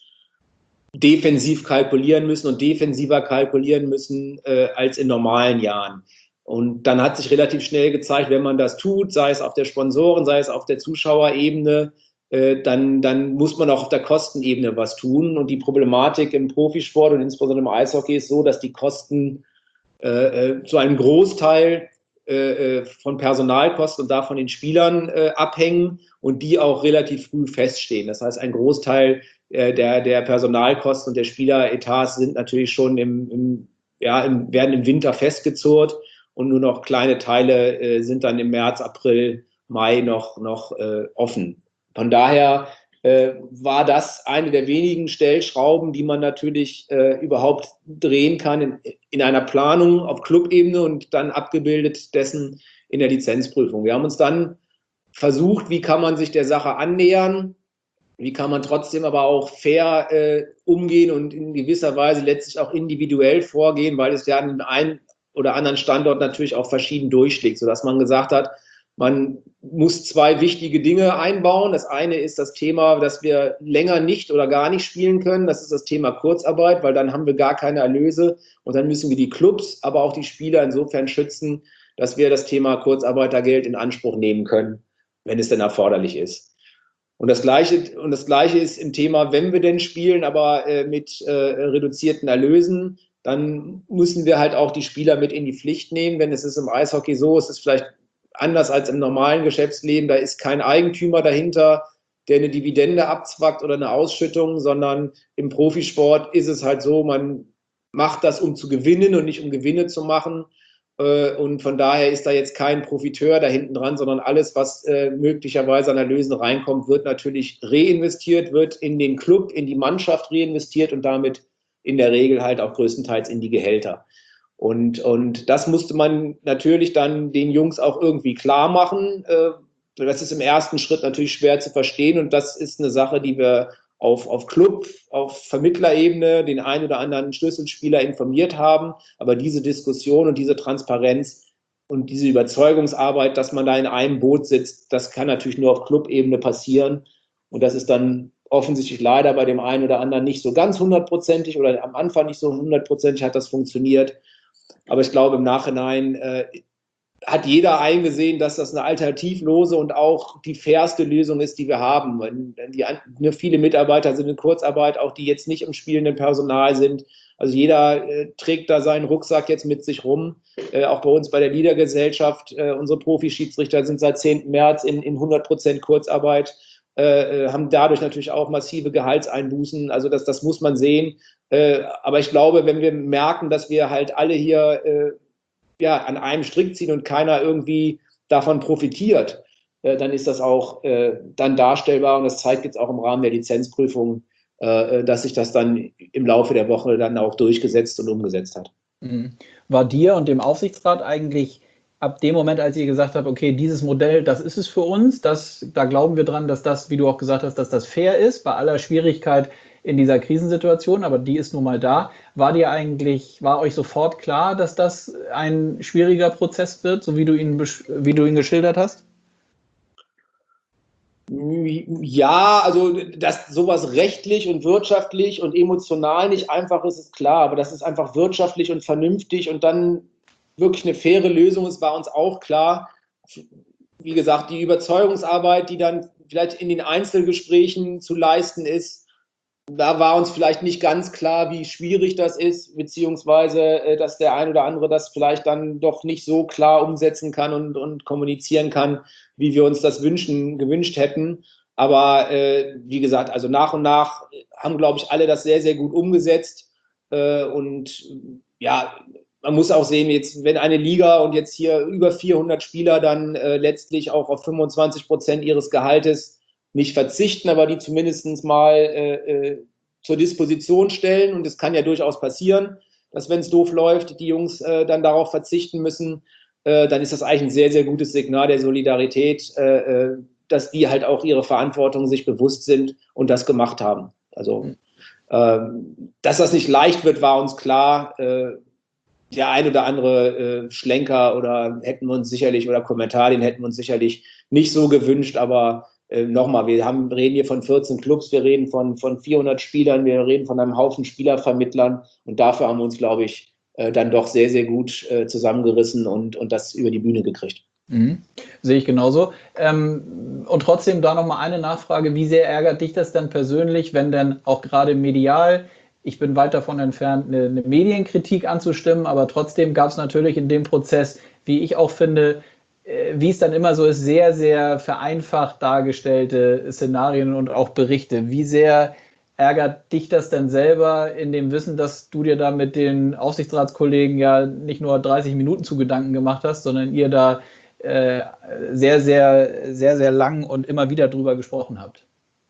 B: defensiv kalkulieren müssen und defensiver kalkulieren müssen äh, als in normalen Jahren. Und dann hat sich relativ schnell gezeigt, wenn man das tut, sei es auf der Sponsoren-, sei es auf der Zuschauerebene, Dann, dann muss man auch auf der Kostenebene was tun. Und die Problematik im Profisport und insbesondere im Eishockey ist so, dass die Kosten äh, zu einem Großteil äh, von Personalkosten und davon den Spielern äh, abhängen und die auch relativ früh feststehen. Das heißt, ein Großteil äh, der, der Personalkosten und der Spieleretats sind natürlich schon im, im, ja, im, werden im Winter festgezurrt und nur noch kleine Teile äh, sind dann im März, April, Mai noch, noch äh, offen. Von daher äh, war das eine der wenigen Stellschrauben, die man natürlich äh, überhaupt drehen kann in, in einer Planung auf Clubebene und dann abgebildet dessen in der Lizenzprüfung. Wir haben uns dann versucht, wie kann man sich der Sache annähern, wie kann man trotzdem aber auch fair äh, umgehen und in gewisser Weise letztlich auch individuell vorgehen, weil es ja an dem einen oder anderen Standort natürlich auch verschieden durchschlägt, sodass man gesagt hat, man muss zwei wichtige Dinge einbauen. Das eine ist das Thema, dass wir länger nicht oder gar nicht spielen können. Das ist das Thema Kurzarbeit, weil dann haben wir gar keine Erlöse. Und dann müssen wir die Clubs, aber auch die Spieler insofern schützen, dass wir das Thema Kurzarbeitergeld in Anspruch nehmen können, wenn es denn erforderlich ist. Und das Gleiche, und das Gleiche ist im Thema, wenn wir denn spielen, aber äh, mit äh, reduzierten Erlösen, dann müssen wir halt auch die Spieler mit in die Pflicht nehmen. Wenn es ist im Eishockey so, es ist vielleicht anders als im normalen Geschäftsleben, da ist kein Eigentümer dahinter, der eine Dividende abzwackt oder eine Ausschüttung, sondern im Profisport ist es halt so, man macht das, um zu gewinnen und nicht um Gewinne zu machen. Und von daher ist da jetzt kein Profiteur da hinten dran, sondern alles, was äh, möglicherweise an Erlösen reinkommt, wird natürlich reinvestiert, wird in den Club, in die Mannschaft reinvestiert und damit in der Regel halt auch größtenteils in die Gehälter. Und, und das musste man natürlich dann den Jungs auch irgendwie klar machen. Äh, das ist im ersten Schritt natürlich schwer zu verstehen und das ist eine Sache, die wir Auf, auf Club, auf Vermittlerebene den einen oder anderen Schlüsselspieler informiert haben. Aber diese Diskussion und diese Transparenz und diese Überzeugungsarbeit, dass man da in einem Boot sitzt, das kann natürlich nur auf Clubebene passieren. Und das ist dann offensichtlich leider bei dem einen oder anderen nicht so ganz hundertprozentig oder am Anfang nicht so hundertprozentig hat das funktioniert. Aber ich glaube, im Nachhinein äh, hat jeder eingesehen, dass das eine alternativlose und auch die fairste Lösung ist, die wir haben. Die, ne, viele Mitarbeiter sind in Kurzarbeit, auch die jetzt nicht im spielenden Personal sind. Also jeder äh, trägt da seinen Rucksack jetzt mit sich rum. Äh, auch bei uns bei der Liedergesellschaft, äh, unsere Profischiedsrichter sind seit zehnten März in, in hundert Prozent Kurzarbeit, äh, haben dadurch natürlich auch massive Gehaltseinbußen. Also das, das muss man sehen. Äh, aber ich glaube, wenn wir merken, dass wir halt alle hier äh, ja, an einem Strick ziehen und keiner irgendwie davon profitiert, äh, dann ist das auch äh, dann darstellbar und das zeigt jetzt auch im Rahmen der Lizenzprüfung, äh, dass sich das dann im Laufe der Woche dann auch durchgesetzt und umgesetzt hat.
A: War dir und dem Aufsichtsrat eigentlich ab dem Moment, als ihr gesagt habt, okay, dieses Modell, das ist es für uns, das, da glauben wir dran, dass das, wie du auch gesagt hast, dass das fair ist, bei aller Schwierigkeit in dieser Krisensituation, aber die ist nun mal da. War dir eigentlich, war euch sofort klar, dass das ein schwieriger Prozess wird, so wie du ihn, wie du ihn geschildert hast?
B: Ja, also dass sowas rechtlich und wirtschaftlich und emotional nicht einfach ist, ist klar, aber dass es einfach wirtschaftlich und vernünftig und dann wirklich eine faire Lösung ist, war uns auch klar. Wie gesagt, die Überzeugungsarbeit, die dann vielleicht in den Einzelgesprächen zu leisten ist, da war uns vielleicht nicht ganz klar, wie schwierig das ist, beziehungsweise dass der ein oder andere das vielleicht dann doch nicht so klar umsetzen kann und, und kommunizieren kann, wie wir uns das wünschen, gewünscht hätten. Aber äh, wie gesagt, also nach und nach haben, glaube ich, alle das sehr, sehr gut umgesetzt. Äh, und ja, man muss auch sehen, jetzt, wenn eine Liga und jetzt hier über vierhundert Spieler dann äh, letztlich auch auf fünfundzwanzig Prozent ihres Gehaltes nicht verzichten, aber die zumindest mal äh, zur Disposition stellen. Und es kann ja durchaus passieren, dass, wenn es doof läuft, die Jungs äh, dann darauf verzichten müssen. Äh, dann ist das eigentlich ein sehr, sehr gutes Signal der Solidarität, äh, dass die halt auch ihre Verantwortung sich bewusst sind und das gemacht haben. Also, äh, dass das nicht leicht wird, war uns klar. Äh, der ein oder andere äh, Schlenker oder hätten wir uns sicherlich, oder Kommentar, den hätten wir uns sicherlich nicht so gewünscht, aber Äh, nochmal, wir haben, reden hier von vierzehn Clubs, wir reden von, von vierhundert Spielern, wir reden von einem Haufen Spielervermittlern und dafür haben wir uns, glaube ich, äh, dann doch sehr, sehr gut äh, zusammengerissen und, und das über die Bühne gekriegt.
A: Mhm. Sehe ich genauso. Ähm, und trotzdem da nochmal eine Nachfrage, wie sehr ärgert dich das dann persönlich, wenn dann auch gerade medial, ich bin weit davon entfernt, eine, eine Medienkritik anzustimmen, aber trotzdem gab es natürlich in dem Prozess, wie ich auch finde, wie es dann immer so ist, sehr, sehr vereinfacht dargestellte Szenarien und auch Berichte. Wie sehr ärgert dich das denn selber in dem Wissen, dass du dir da mit den Aufsichtsratskollegen ja nicht nur dreißig Minuten zu Gedanken gemacht hast, sondern ihr da äh, sehr, sehr, sehr, sehr lang und immer wieder drüber gesprochen habt?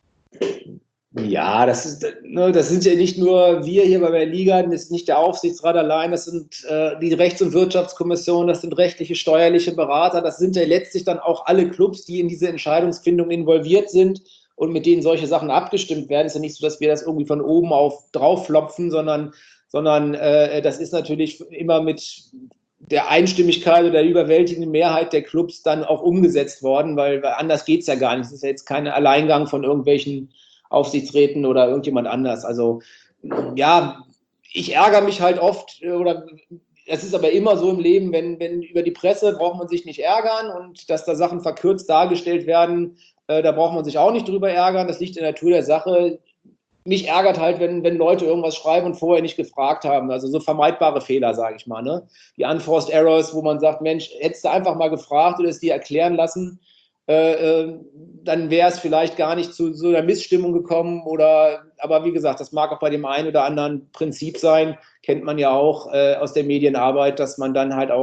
B: Ja, das, ist, ne, das sind ja nicht nur wir hier bei der Liga, das ist nicht der Aufsichtsrat allein, das sind äh, die Rechts- und Wirtschaftskommission, das sind rechtliche, steuerliche Berater, das sind ja letztlich dann auch alle Clubs, die in diese Entscheidungsfindung involviert sind und mit denen solche Sachen abgestimmt werden. Es ist ja nicht so, dass wir das irgendwie von oben auf drauf flopfen, sondern, sondern äh, das ist natürlich immer mit der Einstimmigkeit oder der überwältigenden Mehrheit der Clubs dann auch umgesetzt worden, weil, weil anders geht es ja gar nicht. Es ist ja jetzt kein Alleingang von irgendwelchen Aufsichtsräten oder irgendjemand anders. Also ja, ich ärgere mich halt oft, oder es ist aber immer so im Leben, wenn, wenn über die Presse braucht man sich nicht ärgern und dass da Sachen verkürzt dargestellt werden, äh, da braucht man sich auch nicht drüber ärgern. Das liegt in der Natur der Sache. Mich ärgert halt, wenn, wenn Leute irgendwas schreiben und vorher nicht gefragt haben. Also so vermeidbare Fehler, sage ich mal. Ne? Die Unforced Errors, wo man sagt, Mensch, hättest du einfach mal gefragt oder es dir erklären lassen, Äh, äh, dann wäre es vielleicht gar nicht zu so einer Missstimmung gekommen oder, aber wie gesagt, das mag auch bei dem einen oder anderen Prinzip sein, kennt man ja auch äh, aus der Medienarbeit, dass man dann halt auch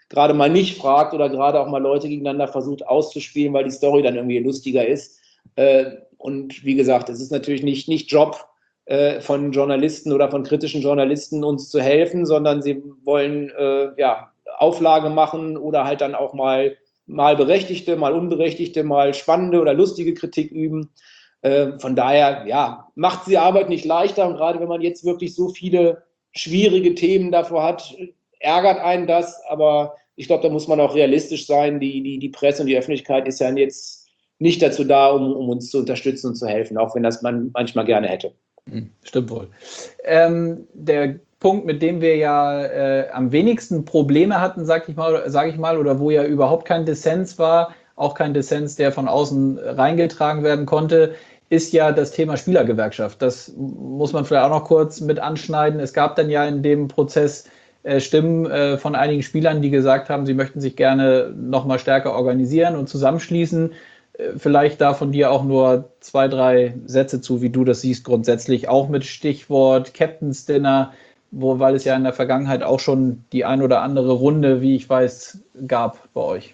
B: gerade mal nicht fragt oder gerade auch mal Leute gegeneinander versucht auszuspielen, weil die Story dann irgendwie lustiger ist. Äh, und wie gesagt, es ist natürlich nicht, nicht Job äh, von Journalisten oder von kritischen Journalisten, uns zu helfen, sondern sie wollen äh, ja, Auflage machen oder halt dann auch mal, mal berechtigte, mal unberechtigte, mal spannende oder lustige Kritik üben. Äh, von daher, ja, macht die Arbeit nicht leichter. Und gerade wenn man jetzt wirklich so viele schwierige Themen davor hat, ärgert einen das. Aber ich glaube, da muss man auch realistisch sein. Die, die, die Presse und die Öffentlichkeit ist ja jetzt nicht dazu da, um, um uns zu unterstützen und zu helfen, auch wenn das man manchmal gerne hätte.
A: Stimmt wohl. Ähm, der Punkt, mit dem wir ja äh, am wenigsten Probleme hatten, sag ich mal, sag ich mal, oder wo ja überhaupt kein Dissens war, auch kein Dissens, der von außen reingetragen werden konnte, ist ja das Thema Spielergewerkschaft. Das muss man vielleicht auch noch kurz mit anschneiden. Es gab dann ja in dem Prozess äh, Stimmen äh, von einigen Spielern, die gesagt haben, sie möchten sich gerne noch mal stärker organisieren und zusammenschließen. Vielleicht da von dir auch nur zwei, drei Sätze zu, wie du das siehst, grundsätzlich auch mit Stichwort Captain's Dinner, wo, weil es ja in der Vergangenheit auch schon die ein oder andere Runde, wie ich weiß, gab bei euch.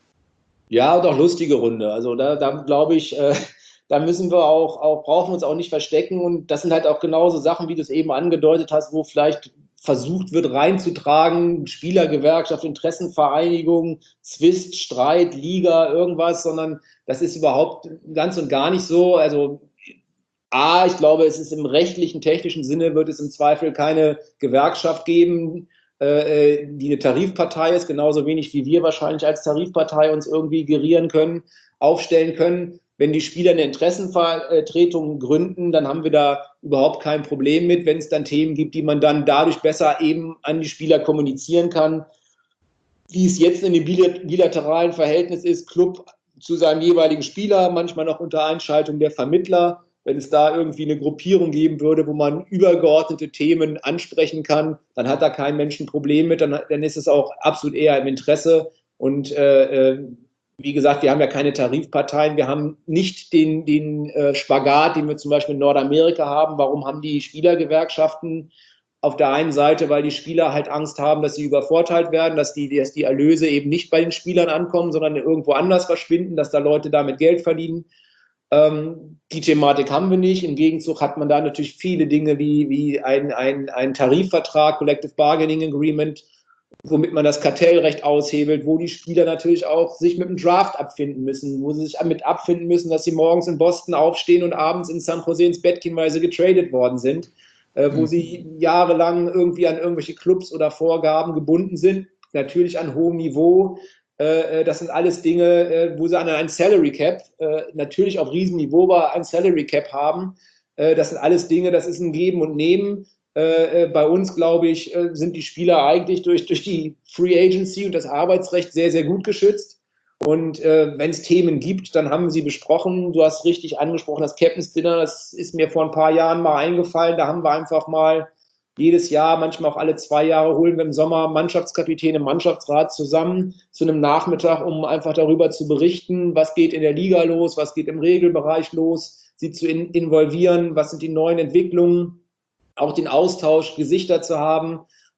B: Ja, und auch lustige Runde. Also da, da glaube ich, äh, da müssen wir auch, auch, brauchen wir uns auch nicht verstecken. Und das sind halt auch genauso Sachen, wie du es eben angedeutet hast, wo vielleicht versucht wird reinzutragen, Spielergewerkschaft, Interessenvereinigung, Zwist, Streit, Liga, irgendwas, sondern das ist überhaupt ganz und gar nicht so. Also A, ich glaube, es ist im rechtlichen, technischen Sinne, wird es im Zweifel keine Gewerkschaft geben, äh, die eine Tarifpartei ist, genauso wenig wie wir wahrscheinlich als Tarifpartei uns irgendwie gerieren können, aufstellen können. Wenn die Spieler eine Interessenvertretung gründen, dann haben wir da überhaupt kein Problem mit, wenn es dann Themen gibt, die man dann dadurch besser eben an die Spieler kommunizieren kann. Wie es jetzt in dem bilateralen Verhältnis ist, Club zu seinem jeweiligen Spieler, manchmal noch unter Einschaltung der Vermittler. Wenn es da irgendwie eine Gruppierung geben würde, wo man übergeordnete Themen ansprechen kann, dann hat da kein Mensch ein Problem mit, dann, dann ist es auch absolut eher im Interesse. Und äh, wie gesagt, wir haben ja keine Tarifparteien, wir haben nicht den, den äh, Spagat, den wir zum Beispiel in Nordamerika haben. Warum haben die Spielergewerkschaften auf der einen Seite, weil die Spieler halt Angst haben, dass sie übervorteilt werden, dass die, dass die Erlöse eben nicht bei den Spielern ankommen, sondern irgendwo anders verschwinden, dass da Leute damit Geld verdienen. Ähm, die Thematik haben wir nicht. Im Gegenzug hat man da natürlich viele Dinge wie, wie ein, ein, ein Tarifvertrag, Collective Bargaining Agreement, womit man das Kartellrecht aushebelt, wo die Spieler natürlich auch sich mit dem Draft abfinden müssen, wo sie sich damit abfinden müssen, dass sie morgens in Boston aufstehen und abends in San Jose ins Bett gehen, weil sie getradet worden sind, äh, wo mhm. sie jahrelang irgendwie an irgendwelche Clubs oder Vorgaben gebunden sind, natürlich an hohem Niveau. Äh, das sind alles Dinge, äh, wo sie an ein Salary Cap, äh, natürlich auf Riesenniveau, aber ein Salary Cap haben. Äh, das sind alles Dinge, das ist ein Geben und Nehmen. Äh, bei uns, glaube ich, äh, sind die Spieler eigentlich durch, durch die Free Agency und das Arbeitsrecht sehr, sehr gut geschützt. Und äh, wenn es Themen gibt, dann haben wir sie besprochen. Du hast richtig angesprochen, das Captain's Dinner, das ist mir vor ein paar Jahren mal eingefallen. Da haben wir einfach mal jedes Jahr, manchmal auch alle zwei Jahre, holen wir im Sommer Mannschaftskapitäne, Mannschaftsrat zusammen zu einem Nachmittag, um einfach darüber zu berichten, was geht in der Liga los, was geht im Regelbereich los, sie zu in- involvieren, was sind die neuen Entwicklungen, auch den Austausch, Gesichter zu haben.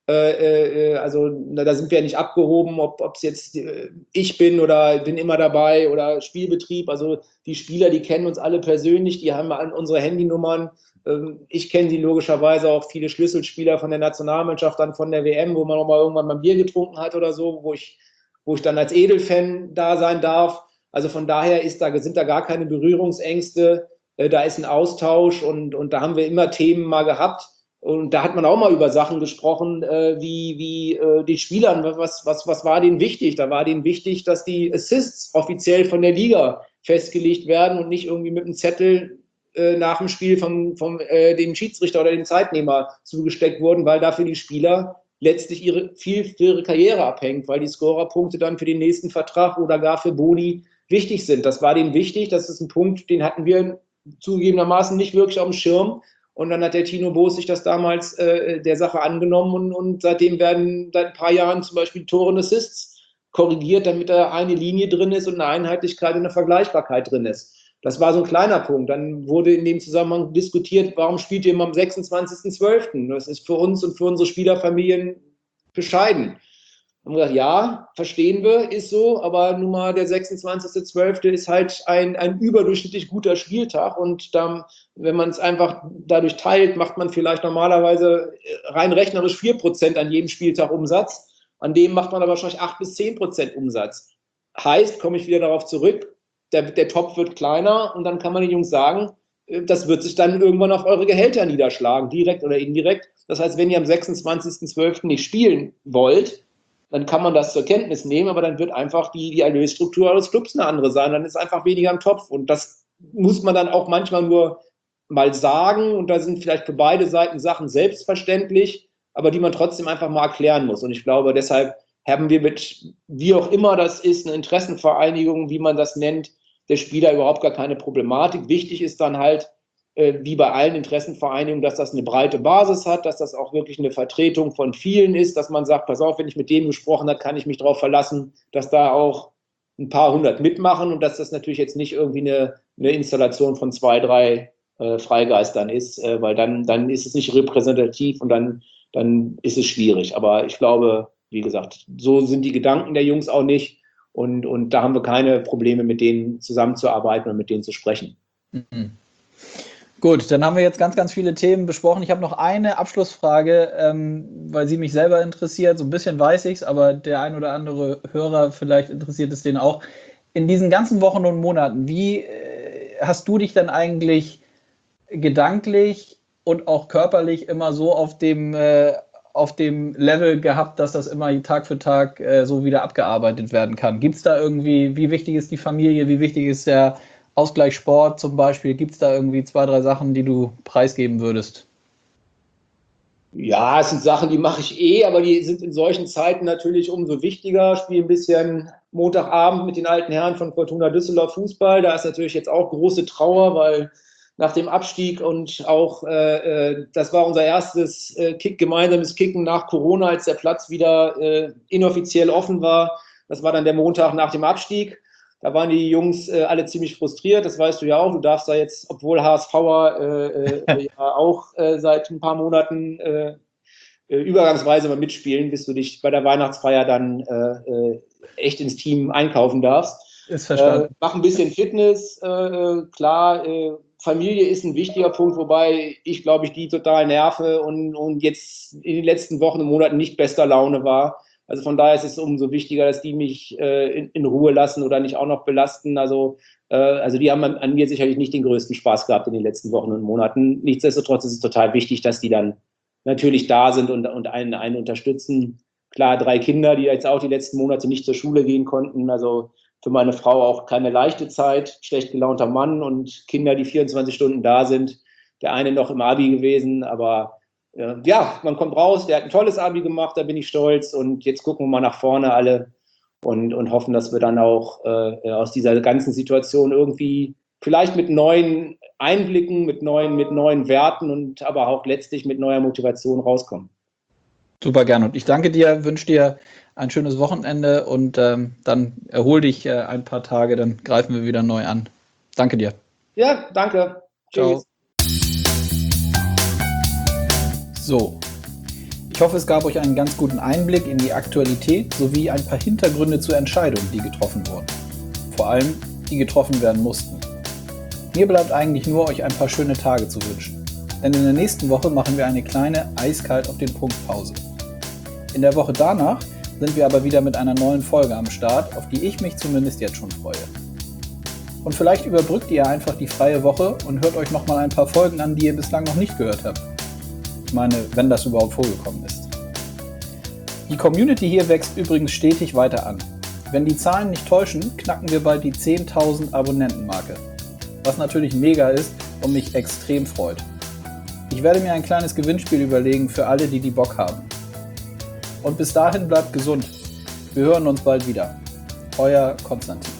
B: Äh, äh, also na, da sind wir ja nicht abgehoben, ob es jetzt äh, ich bin oder bin immer dabei oder Spielbetrieb. Also die Spieler, die kennen uns alle persönlich, die haben unsere Handynummern. Ähm, ich kenne sie logischerweise auch, viele Schlüsselspieler von der Nationalmannschaft, dann von der W M, wo man auch mal irgendwann mal ein Bier getrunken hat oder so, wo ich, wo ich dann als Edelfan da sein darf. Also von daher ist da, sind da gar keine Berührungsängste. Da ist ein Austausch und, und da haben wir immer Themen mal gehabt. Und da hat man auch mal über Sachen gesprochen, äh, wie, wie äh, die Spielern, was, was, was war denen wichtig? Da war denen wichtig, dass die Assists offiziell von der Liga festgelegt werden und nicht irgendwie mit einem Zettel äh, nach dem Spiel vom, vom äh, dem Schiedsrichter oder dem Zeitnehmer zugesteckt wurden, weil dafür die Spieler letztlich ihre, viel für ihre Karriere abhängt, weil die Scorerpunkte dann für den nächsten Vertrag oder gar für Boni wichtig sind. Das war denen wichtig, das ist ein Punkt, den hatten wir zugegebenermaßen nicht wirklich auf dem Schirm. Und dann hat der Tino Boos sich das damals äh, der Sache angenommen und, und seitdem werden seit ein paar Jahren zum Beispiel Tore und Assists korrigiert, damit da eine Linie drin ist und eine Einheitlichkeit und eine Vergleichbarkeit drin ist. Das war so ein kleiner Punkt. Dann wurde in dem Zusammenhang diskutiert, warum spielt ihr immer am sechsundzwanzigsten zwölften? Das ist für uns und für unsere Spielerfamilien bescheiden. Haben wir gesagt, ja, verstehen wir, ist so, aber nun mal der sechsundzwanzigster zwölfte ist halt ein, ein überdurchschnittlich guter Spieltag und dann, wenn man es einfach dadurch teilt, macht man vielleicht normalerweise rein rechnerisch vier Prozent an jedem Spieltag Umsatz. An dem macht man aber wahrscheinlich acht bis zehn Prozent Umsatz. Heißt, komme ich wieder darauf zurück, der, der Topf wird kleiner und dann kann man den Jungs sagen, das wird sich dann irgendwann auf eure Gehälter niederschlagen, direkt oder indirekt. Das heißt, wenn ihr am sechsundzwanzigster zwölften nicht spielen wollt, dann kann man das zur Kenntnis nehmen, aber dann wird einfach die, die Erlösstruktur eures Clubs eine andere sein. Dann ist einfach weniger im Topf. Und das muss man dann auch manchmal nur mal sagen. Und da sind vielleicht für beide Seiten Sachen selbstverständlich, aber die man trotzdem einfach mal erklären muss. Und ich glaube, deshalb haben wir mit, wie auch immer das ist, eine Interessenvereinigung, wie man das nennt, der Spieler überhaupt gar keine Problematik. Wichtig ist dann halt, wie bei allen Interessenvereinigungen, dass das eine breite Basis hat, dass das auch wirklich eine Vertretung von vielen ist, dass man sagt, pass auf, wenn ich mit dem gesprochen habe, kann ich mich darauf verlassen, dass da auch ein paar hundert mitmachen und dass das natürlich jetzt nicht irgendwie eine, eine Installation von zwei, drei äh, Freigeistern ist, äh, weil dann, dann ist es nicht repräsentativ und dann, dann ist es schwierig. Aber ich glaube, wie gesagt, so sind die Gedanken der Jungs auch nicht und, und da haben wir keine Probleme, mit denen zusammenzuarbeiten und mit denen zu sprechen.
A: Mhm. Gut, dann haben wir jetzt ganz, ganz viele Themen besprochen. Ich habe noch eine Abschlussfrage, ähm, weil sie mich selber interessiert. So ein bisschen weiß ich es, aber der ein oder andere Hörer, vielleicht interessiert es den auch. In diesen ganzen Wochen und Monaten, wie äh, hast du dich dann eigentlich gedanklich und auch körperlich immer so auf dem, äh, auf dem Level gehabt, dass das immer Tag für Tag äh, so wieder abgearbeitet werden kann? Gibt es da irgendwie, wie wichtig ist die Familie, wie wichtig ist der Ausgleich Sport zum Beispiel, gibt es da irgendwie zwei, drei Sachen, die du preisgeben würdest?
B: Ja, es sind Sachen, die mache ich eh, aber die sind in solchen Zeiten natürlich umso wichtiger. Spiele ein bisschen Montagabend mit den alten Herren von Fortuna Düsseldorf Fußball. Da ist natürlich jetzt auch große Trauer, weil nach dem Abstieg und auch, äh, das war unser erstes äh, Kick, gemeinsames Kicken nach Corona, als der Platz wieder äh, inoffiziell offen war. Das war dann der Montag nach dem Abstieg. Da waren die Jungs äh, alle ziemlich frustriert, das weißt du ja auch. Du darfst da jetzt, obwohl HSVer äh, äh, ja auch äh, seit ein paar Monaten äh, äh, übergangsweise mal mitspielen, bis du dich bei der Weihnachtsfeier dann äh, äh, echt ins Team einkaufen darfst.
A: Ist verstanden.
B: Äh, mach ein bisschen Fitness, äh, klar, äh, Familie ist ein wichtiger Punkt, wobei ich, glaube ich, die total nerve und, und jetzt in den letzten Wochen und Monaten nicht bester Laune war. Also von daher ist es umso wichtiger, dass die mich äh, in, in Ruhe lassen oder nicht auch noch belasten. Also, äh, also die haben an, an mir sicherlich nicht den größten Spaß gehabt in den letzten Wochen und Monaten. Nichtsdestotrotz ist es total wichtig, dass die dann natürlich da sind und, und einen, einen unterstützen. Klar, drei Kinder, die jetzt auch die letzten Monate nicht zur Schule gehen konnten. Also für meine Frau auch keine leichte Zeit. Schlecht gelaunter Mann und Kinder, die vierundzwanzig Stunden da sind. Der eine noch im Abi gewesen, aber ja, man kommt raus, der hat ein tolles Abi gemacht, da bin ich stolz und jetzt gucken wir mal nach vorne alle und, und hoffen, dass wir dann auch äh, aus dieser ganzen Situation irgendwie vielleicht mit neuen Einblicken, mit neuen, mit neuen Werten und aber auch letztlich mit neuer Motivation rauskommen.
A: Super gerne und ich danke dir, wünsche dir ein schönes Wochenende und ähm, dann erhol dich äh, ein paar Tage, dann greifen wir wieder neu an. Danke dir.
B: Ja, danke.
A: Ciao.
B: Tschüss.
A: So, ich hoffe, es gab euch einen ganz guten Einblick in die Aktualität sowie ein paar Hintergründe zu Entscheidungen, die getroffen wurden. Vor allem, die getroffen werden mussten. Mir bleibt eigentlich nur, euch ein paar schöne Tage zu wünschen. Denn in der nächsten Woche machen wir eine kleine eiskalt auf den Punkt Pause. In der Woche danach sind wir aber wieder mit einer neuen Folge am Start, auf die ich mich zumindest jetzt schon freue. Und vielleicht überbrückt ihr einfach die freie Woche und hört euch nochmal ein paar Folgen an, die ihr bislang noch nicht gehört habt. Ich meine, wenn das überhaupt vorgekommen ist. Die Community hier wächst übrigens stetig weiter an. Wenn die Zahlen nicht täuschen, knacken wir bald die zehntausend Abonnentenmarke. Was natürlich mega ist und mich extrem freut. Ich werde mir ein kleines Gewinnspiel überlegen für alle, die die Bock haben. Und bis dahin bleibt gesund. Wir hören uns bald wieder. Euer Konstantin.